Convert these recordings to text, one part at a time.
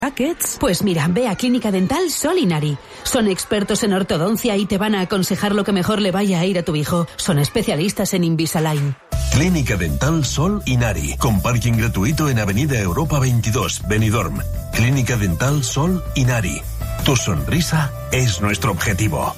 ¿Brackets? Pues mira, ve a Clínica Dental Sol Inari. Son expertos en ortodoncia y te van a aconsejar lo que mejor le vaya a ir a tu hijo. Son especialistas en Invisalign. Clínica Dental Sol Inari, con parking gratuito en Avenida Europa 22, Benidorm. Clínica Dental Sol Inari. Tu sonrisa es nuestro objetivo.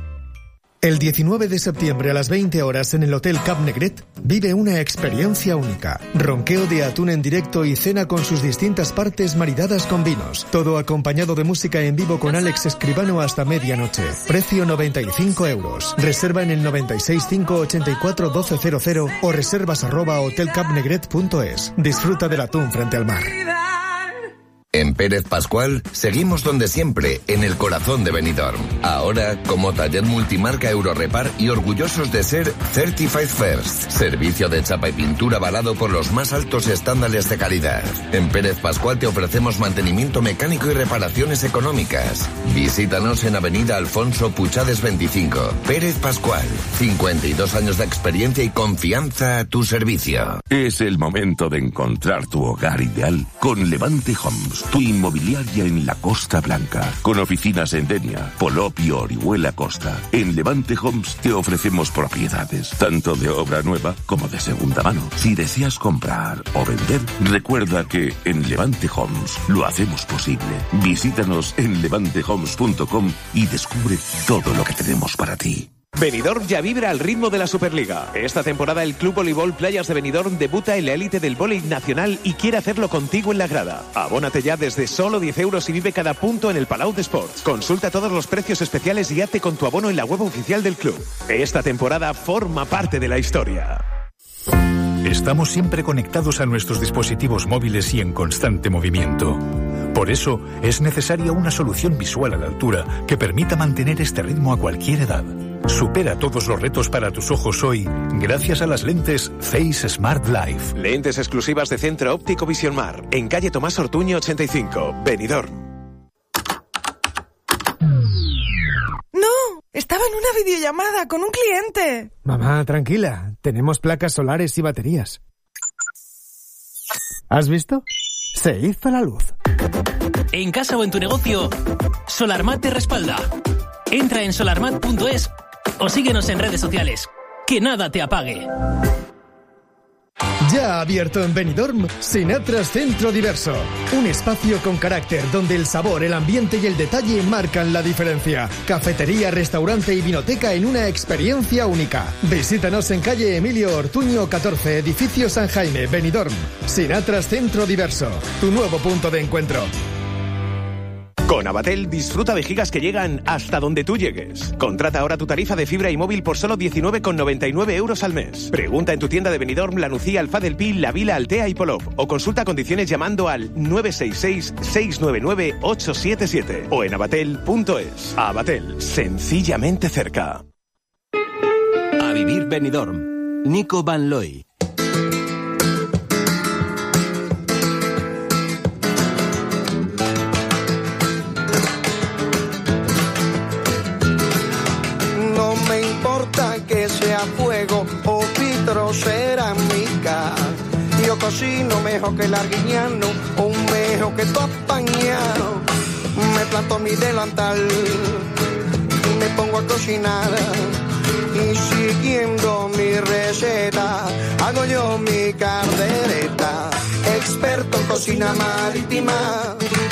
El 19 de septiembre a las 20 horas en el Hotel Cap Negret vive una experiencia única. Ronqueo de atún en directo y cena con sus distintas partes maridadas con vinos. Todo acompañado de música en vivo con Alex Escribano hasta medianoche. Precio 95 euros. Reserva en el 96 584 1200 o reservas@hotelcapnegret.es. Disfruta del atún frente al mar. En Pérez Pascual seguimos donde siempre, en el corazón de Benidorm. Ahora como taller multimarca Eurorepar y orgullosos de ser Certified First. Servicio de chapa y pintura avalado por los más altos estándares de calidad. En Pérez Pascual te ofrecemos mantenimiento mecánico y reparaciones económicas. Visítanos en Avenida Alfonso Puchades 25. Pérez Pascual, 52 años de experiencia y confianza a tu servicio. Es el momento de encontrar tu hogar ideal con Levante Homes, tu inmobiliaria en la Costa Blanca, con oficinas en Denia, Polop y Orihuela Costa. En Levante Homes te ofrecemos propiedades, tanto de obra nueva como de segunda mano. Si deseas comprar o vender, recuerda que en Levante Homes lo hacemos posible. Visítanos en levantehomes.com y descubre todo lo que tenemos para ti. Benidorm ya vibra al ritmo de la Superliga. Esta temporada el Club Voleibol Playas de Benidorm debuta en la élite del vóley nacional y quiere hacerlo contigo en la grada. Abónate ya desde solo 10 euros y vive cada punto en el Palau de Sports. Consulta todos los precios especiales y hazte con tu abono en la web oficial del club. Esta temporada forma parte de la historia. Estamos siempre conectados a nuestros dispositivos móviles y en constante movimiento. Por eso es necesaria una solución visual a la altura que permita mantener este ritmo a cualquier edad. Supera todos los retos para tus ojos hoy gracias a las lentes Face Smart Life. Lentes exclusivas de Centro Óptico Visionmar, en calle Tomás Ortuño 85, Benidorm. ¡No! Estaba en una videollamada con un cliente. Mamá, tranquila. Tenemos placas solares y baterías. ¿Has visto? Se hizo la luz. En casa o en tu negocio, Solarmat te respalda. Entra en solarmat.es o síguenos en redes sociales. Que nada te apague. Ya ha abierto en Benidorm Sinatras Centro Diverso. Un espacio con carácter donde el sabor, el ambiente y el detalle marcan la diferencia. Cafetería, restaurante y vinoteca en una experiencia única. Visítanos en calle Emilio Ortuño 14, edificio San Jaime, Benidorm. Sinatras Centro Diverso, tu nuevo punto de encuentro. Con Abatel disfruta de gigas que llegan hasta donde tú llegues. Contrata ahora tu tarifa de fibra y móvil por solo 19,99 euros al mes. Pregunta en tu tienda de Benidorm, La Nucía, Alfaz del Pi, La Vila, Altea y Polop. O consulta condiciones llamando al 966-699-877 o en abatel.es. Abatel, sencillamente cerca. A vivir Benidorm. Nico Van Looy. Que sea fuego o vitrocerámica. Yo cocino mejor que el arguiñano o mejor que tu apañado. Me planto mi delantal y me pongo a cocinar. Y siguiendo mi receta, hago yo mi caldereta. Experto en cocina marítima.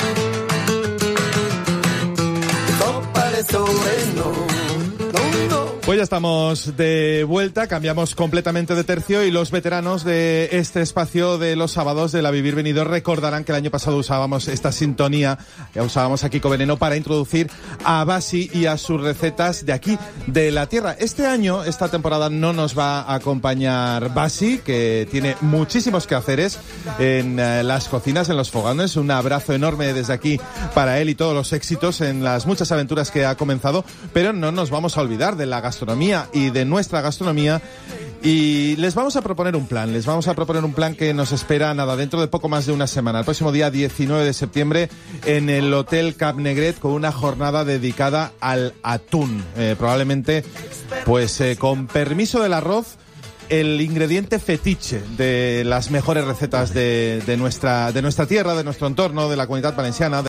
Sopa de sobreno. Pues ya estamos de vuelta, cambiamos completamente de tercio y los veteranos de este espacio de los sábados de la Vivir Benidorm recordarán que el año pasado usábamos esta sintonía, que usábamos a Kiko Veneno para introducir a Basi y a sus recetas de aquí, de la tierra. Este año, esta temporada no nos va a acompañar Basi, que tiene muchísimos quehaceres en las cocinas, en los fogones. Un abrazo enorme desde aquí para él y todos los éxitos en las muchas aventuras que ha comenzado, pero no nos vamos a olvidar de la gastronomía y de nuestra gastronomía, y les vamos a proponer un plan, que nos espera nada, dentro de poco más de una semana, el próximo día 19 de septiembre en el Hotel Cap Negret, con una jornada dedicada al atún, probablemente pues con permiso del arroz, el ingrediente fetiche de las mejores recetas de nuestra tierra, de nuestro entorno, de la Comunitat Valenciana.